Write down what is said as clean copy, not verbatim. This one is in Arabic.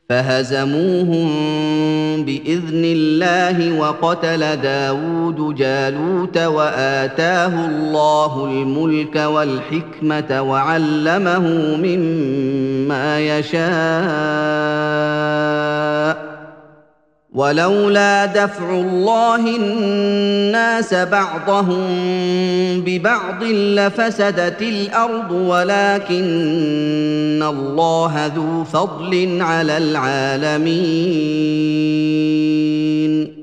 فهزموهم بإذن الله وقتل داود جالوت وآتاه الله الملك والحكمة وعلمه مما يشاء ولولا دفع الله الناس بعضهم ببعض لفسدت الأرض ولكن الله ذو فضل على العالمين